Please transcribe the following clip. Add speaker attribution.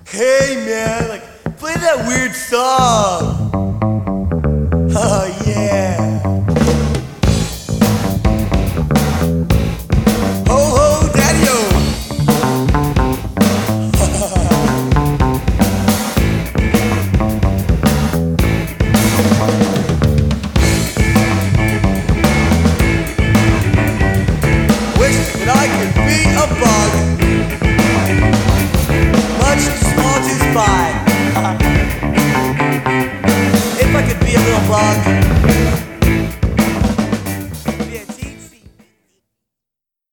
Speaker 1: Hey man, like, play that weird song. Oh yeah. Ho ho daddy-o. Wish that I could be a bug, much too small to spy. If I could be a little bug,